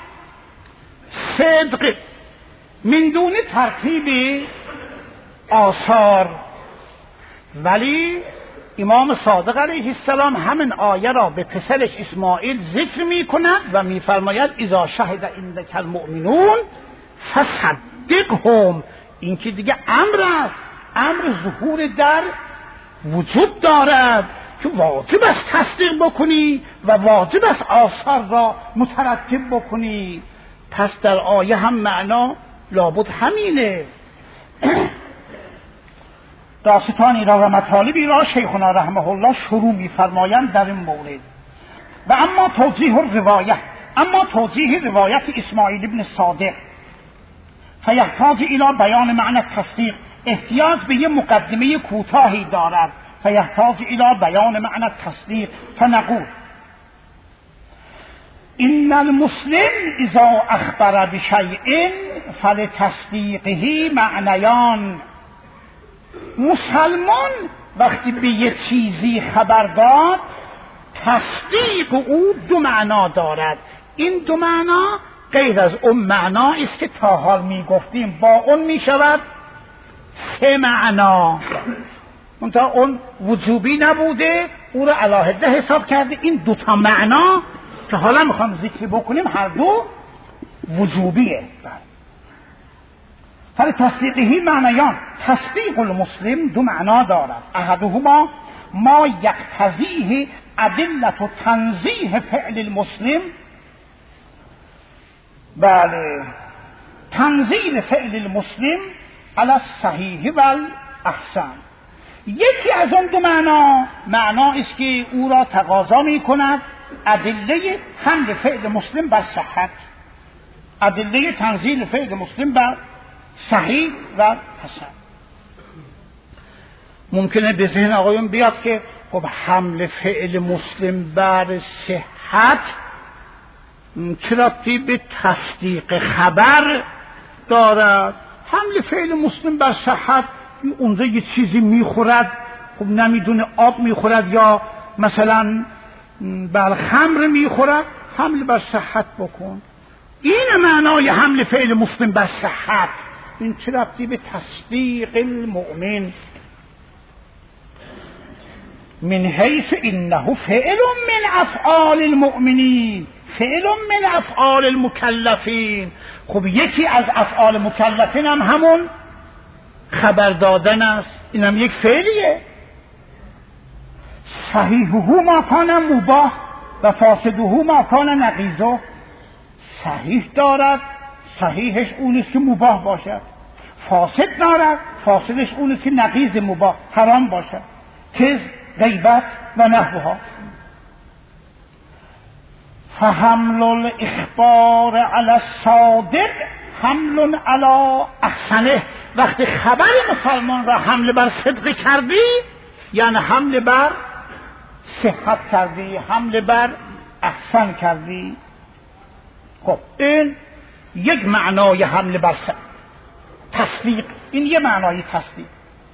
صدق من دون ترتیب آثار. ولی امام صادق علیه السلام همین آیه را به پسرش اسماعیل ذکر می کند و می فرماید اذا شهد عندک المؤمنون فصدقهم. این که دیگه امر است، امر ظهور در وجود دارد که واجب است تصدیق بکنی و واجب است آثار را مترتب بکنی. پس در آیه هم معنا لابد همینه. داستانی را و مطالبی را شیخنا رحمه الله شروع می‌فرمایند در این مورد. و اما توضیح روایت اسماعیل ابن صادق فیحتاج الی بیان معنی تصدیق، احتیاج به یه مقدمه کوتاهی دارد. فیحتاج الی بیان معنی تصدیق فنقول ان المسلم اذا اخبر بشیء فلتصدیقه معنیان. مسلمان وقتی به یه چیزی خبر داد تصدیق او دو معنا دارد. این دو معنا غیر از اون معنا است که تا حال می گفتیم، با اون می شود سه معنا. منتها اون وجوبی نبوده، او را علاهده حساب کرده. این دوتا معنا که حالا میخوام ذکر بکنیم هر دو وجوبیه. فلتصدیقه معنیان، تصدیق المسلم دو معنا دارد. احدهما ما یقتضیه ادلت و تنزیه فعل المسلم. بله تنزیل فعل المسلم علی الصحیح و الاحسن، یکی از اون دو معنا است که او را تقاضا می کند ادله حمل فعل مسلم بر صحت، ادله تنزیل فعل مسلم بر صحیح و حسن. ممکنه به ذهن آقایون بیاد که خب حمل فعل مسلم بر صحت چه ربطی به تصدیق خبر دارد؟ حمل فعل مسلم بر صحت اونجا یه چیزی میخورد، خب نمیدونه آب میخورد یا مثلا بر خمر میخورد، حمل بر صحت بکن. این معنای حمل فعل مسلم بر صحت. این چه ربطی به تصدیق المؤمن؟ من حیث انه فعل من افعال المؤمنین، فعل من افعال المکلفین. خب یکی از افعال مکلفین هم همون خبر دادن است، این هم یک فعلیه. صحیحه ما کان مباح و فاسده ما کان نقیضه. صحیح دارد، صحیحش اون است که مباح باشد. فاسد دارد، فاسدش اون است که نقیض مباح حرام باشد. کذب، غیبت و نحوها. فحمل الاخبار علی الصادق حمل علی احسنه. وقتی خبر مسلمان را حمل بر صدق کردی یعنی حمل بر صحت کردی، حمل بر احسن کردی. خب این یک معنای حمل بر تصدیق، این یک معنای تصدیق.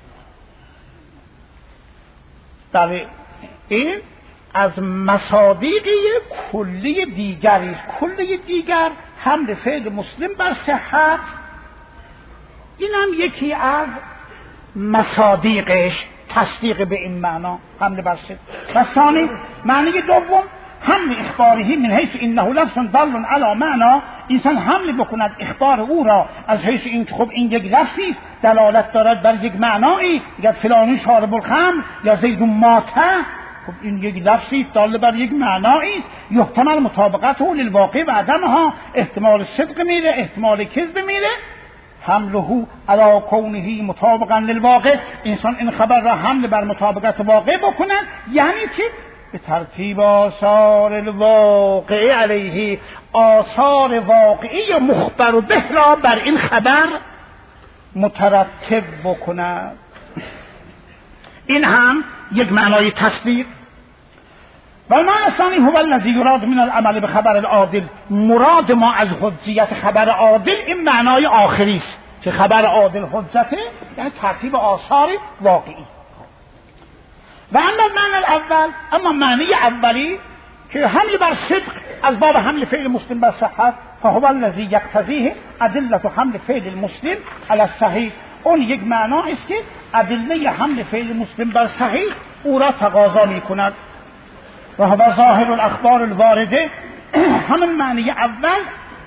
بله این از مصادیق کلی دیگری، کلی دیگر حمل فعل مسلم بر صحت، این هم یکی از مصادیقش، تصدیق به این معنا حمل بر صحت. و ثانی معنی دوم حمل اخبارهی من حیث انه لفظ دال علی معنا، انسان حمل بکند اخبار او را از حیث این خب این یک لفظی است دلالت دارد بر یک معنایی، یا فلانی شارب الخمر یا زید ماته، خب این یک لفظی دال بر یک معنایی است، یحتمل مطابقته للواقع و عدمها، احتمال صدق میره، احتمال کذب میره. حمله علی کونه مطابقا للواقع، انسان این خبر را حمل بر مطابقت واقع بکند، یعنی چی؟ به ترتیب آثار الواقع علیه، آثار واقعی مخبر و به را بر این خبر مترتب بکند. این هم یک معنای تصدیق. و المعنی الثانی هو الذی یراد من العمل بخبر العادل. مراد ما از حجیت خبر عادل این معنای آخری است که خبر عادل حجته، یعنی ترتیب آثار واقعی. و اما معنی الاول، اما معنی اولی که حمل بر صدق از باب حمل فعل مسلم بر صحت، فهو الذی یقتضیه ادله حمل فعل المسلم علی الصحیح. اون یک معنا است که ادله حمل فعل مسلم بر صحیح او را تقاضا می کند. و هو ظاهر الاخبار الوارده، همین معنی اول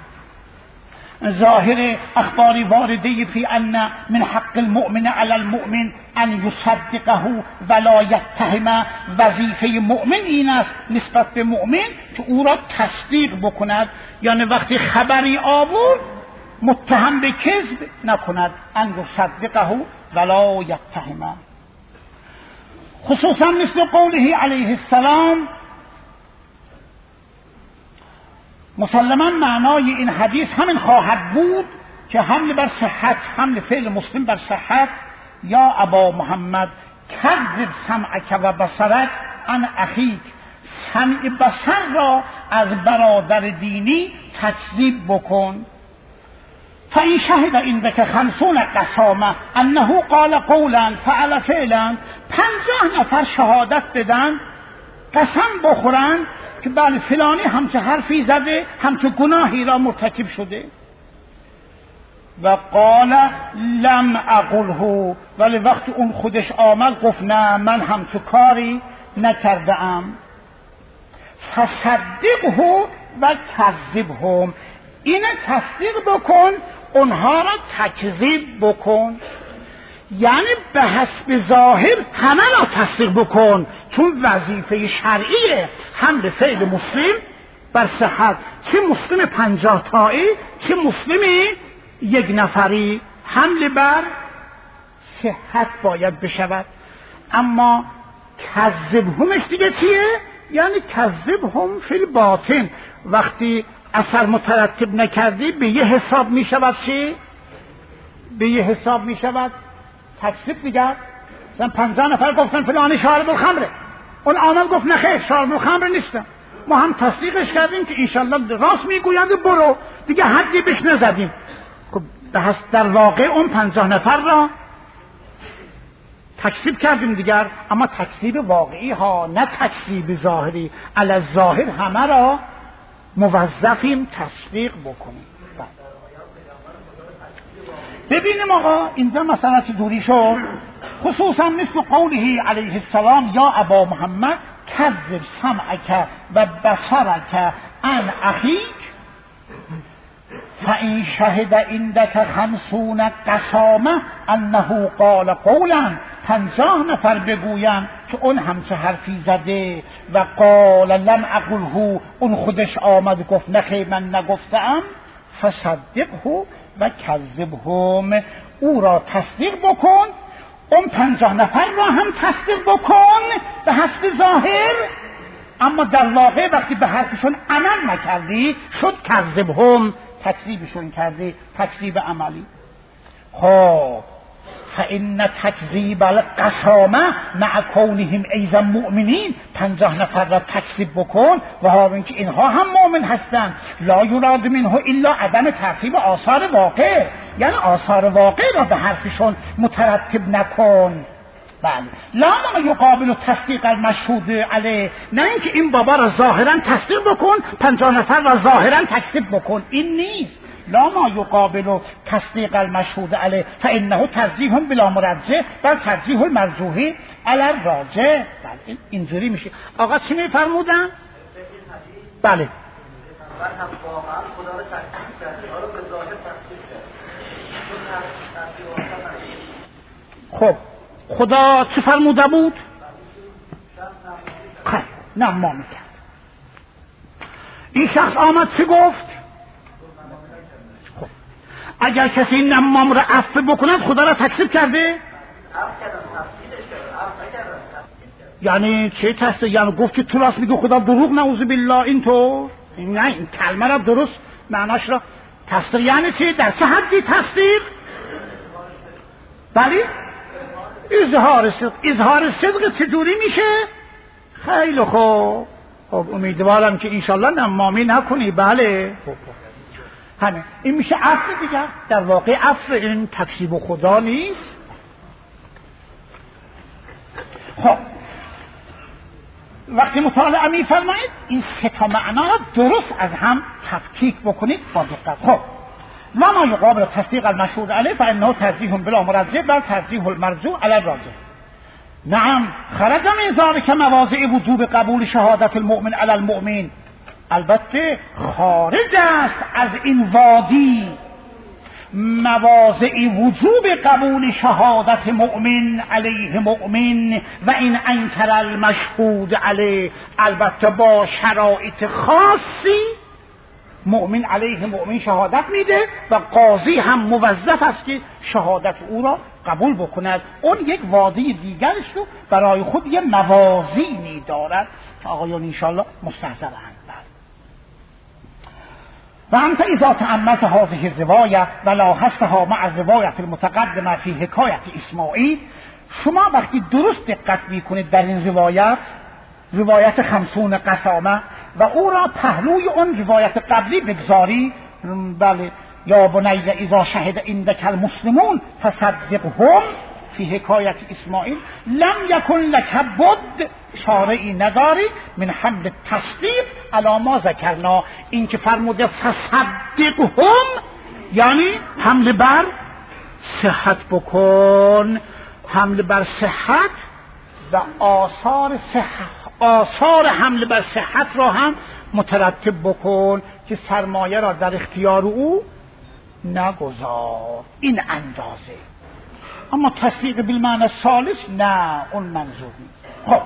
ظاهر اخباری وارده فی ان من حق المؤمن علی المؤمن ان یصدقه ولا یتهم. وظیفه مؤمن این است نسبت به مؤمن که او را تصدیق بکند، یعنی وقتی خبری آورد متهم به کذب نکند، ان یصدقه ولا یتهم. خصوصا مثل قوله علیه السلام، مسلما معنای این حدیث همین خواهد بود که حمل بر صحت، حمل فعل مسلم بر صحت، یا ابا محمد کذب سمعک و بصرک عن اخیک، سمع بصر را از برادر دینی تکذیب بکن. فإن شهد عندك 50 قسامه انه قال قولا فعل فعلا، 50 نفر شهادت بدن، قسم بخورن که بله فلانی همچه حرفی زده، همچه گناهی را مرتکب شده. و قال لم اقله، ولی وقتی اون خودش آمد گفت نه من همچه کاری نکرده ام. فصدقه و کذبهم، این تصدیق بکن، اونها را تکذیب بکن. یعنی به حسب ظاهر همه را تصدیق بکن، چون وظیفه شرعیه حمل فعل مسلم بر صحت، چه مسلم 50 تایی چه مسلم 1 نفری، حمل بر صحت باید بشود. اما کذبهمش دیگه چیه؟ یعنی کذبهم فی الباطن، وقتی اثر مترتب نکردی به یه حساب می شود چی؟ به یه حساب می شود تکذیب دیگر. مثلا 50 نفر گفتن فلانی شارب الخمره، اون آمد گفت نه خیر شارب الخمر نیستم، ما هم تصدیقش کردیم که انشالله راست میگوید برو، دیگه حدی بهش نزدیم. خب در واقع اون 50 نفر را تکذیب کردیم دیگر، اما تکذیب واقعی ها، نه تکذیب ظاهری. علی الظاهر همه را موظفیم تصدیق بکنیم. ببینیم آقا اینجا مثلا چه دوری شد، خصوصا مثل قوله علیه السلام یا ابا محمد کذب سمعک و بصرک عن اخیک فإن شهد عندك 50 قسامه انه قال قولا، 50 نفر بگویم که اون همچه حرفی زده و قال لم اقله، اون خودش آمد گفت نخیر من نگفتم، فصدقه و کذبهم، او را تصدیق بکن، اون 50 نفر را هم تصدیق بکن به حسب ظاهر، اما در واقع وقتی به حرفشون عمل نکردی شد کذبهم، تکذیبشون کردی، تکذیب عملی. خب فإن تکذیب القسامه مع کونهم ایضا مؤمنین، 50 نفر را تکذیب بکن و حال که اینها هم مؤمن هستند، لا یراد منه الا عدم ترتیب آثار واقع، یعنی آثار واقع را به حرفشون مترتب نکن. بله، لا ما یقابل تصدیق المشهود علیه، نه اینکه این بابا را ظاهرا تصدیق بکن 50 نفر را ظاهرا تکذیب بکن، این نیست. لا ما یقابل تصدیق المشهود علیه فانه ترجیح بلا مرجح بل ترجیح المرجوح علی الراجح. بله اینجوری میشه. آقا چی میفرمودن؟ بله خب خدا چه فرموده بود؟ خب نما میکرد. این شخص آمد چه گفت؟ خب اگر کسی این نمام را عفو بکند خدا را تکذیب کرده؟ یعنی چه تصدیق؟ یعنی گفت که تو راست میگه خدا دروغ، نعوذ بالله. اینطور نه، این کلمه را درست معناش را تصدیق یعنی چی؟ در چه حدی تصدیق؟ بله اظهار صدق. اظهار صدق چجوری میشه؟ خیلی خوب. خب امیدوارم که انشالله نمامی نکنی. بله همین این میشه عفو دیگر. در واقع عفو این تکذیب خدا نیست. خب وقتی مطالعه میفرمایید این سه تا معنا را درست از هم تفکیک بکنید با دقت. خب لا ما یقابل تصدیق المشهود علیه فانه ترجیح بلا مرجح بل ترجیح المرجوح علی الراجح. نعم خرج من ذلك مواضع وجوب قبول شهادت المؤمن علی المؤمن، البته خارج است از این وادی مواضع وجوب قبول شهادت مؤمن علیه مؤمن و این انکر المشهود علیه، البته با شرایط خاصی مؤمن علیه مؤمن شهادت میده و قاضی هم موظف است که شهادت او را قبول بکند. اون یک وادی دیگرش رو برای خود یه موازینی دارد که آقایان انشاءالله مستحضرند. و انت اذا تأملت هذه الروايه و لاحظتها مع الروايه المتقدمه فی حکایت اسماعیل، شما وقتی درست دقت میکنید در این روایت 50 قسامه و او را پهلوی اون روایت قبلی بگذاری، بله یا بنی اذا شهد عندک المسلمون فصدقهم فی حکایت اسماعیل لم یکن لک بد، شارعی نداری من حمل تصدیق علی ما ذکرنا. این که فرموده فصدقهم یعنی حمل بر صحت بکن، حمل بر صحت و آثار حمل بر صحت را هم مترتب بکن که سرمایه را در اختیار او نگذار. این اندازه. اما تصدیق بالمعنی ثالث نه، اون منظور نیست. خب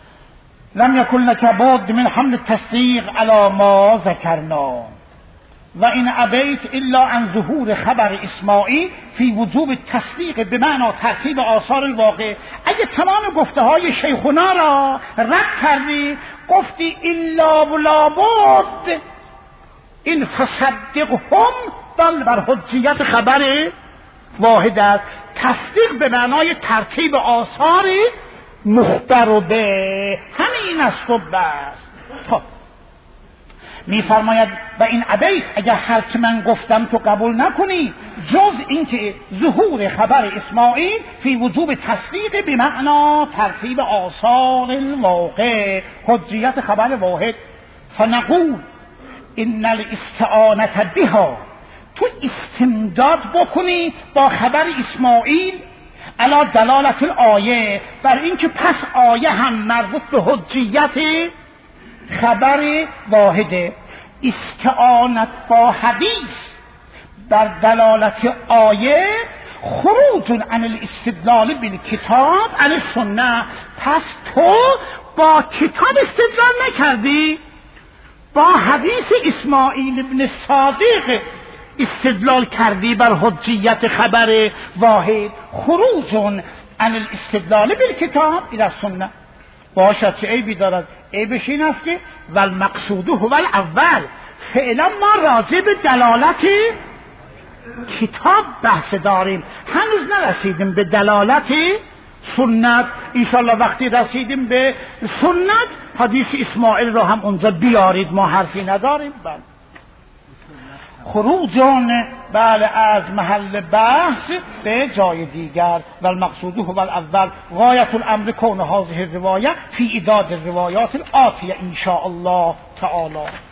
لم یکن لک بد من حمل التصدیق علی ما ذکرنا. و این ابیت الا عن ظهور خبر اسماعیل فی وجوب تصدیق به معنا ترتیب آثار الواقع. اگه تمام گفته های شیخونا را رد کردی، گفتی الا و لابد این فصدقهم دل بر حجیت خبر واحد است. تصدیق به معنای ترتیب آثار مخبر به، همین است و بس. خب میفرماید و این ابیت اگر هر که من گفتم تو قبول نکنی جز اینکه ظهور خبر اسماعیل فی وجوب تصدیق به معنا ترتیب آثار الواقع، حجیت خبر واحد، فنقول ان الاستعانة بها، تو استمداد بکنی با خبر اسماعیل علی دلالت الآیه، بر اینکه پس آیه هم مربوط به حجیت خبر واحده. استعانت با حدیث بر دلالت آیه خروج عن الاستدلال بالکتاب عن السنه. پس تو با کتاب استدلال نکردی، با حدیث اسماعیل ابن صادق استدلال کردی بر حجیت خبر واحد. خروج عن الاستدلال بالکتاب الى السنه. باشد چه عیبی دارد؟ عیبش این است که والمقصود هو الاول، فعلا ما راجع به دلالت کتاب بحث داریم، هنوز نرسیدیم به دلالت سنت. انشالله وقتی رسیدیم به سنت حدیث اسماعیل را هم اونجا بیارید، ما حرفی نداریم. بله خروجون بله از محل بحث به جای دیگر. و المقصود هو الاول غایت الامر کون هذه الروایه فی اعداد الروایات الآتیه ان شاء الله تعالی.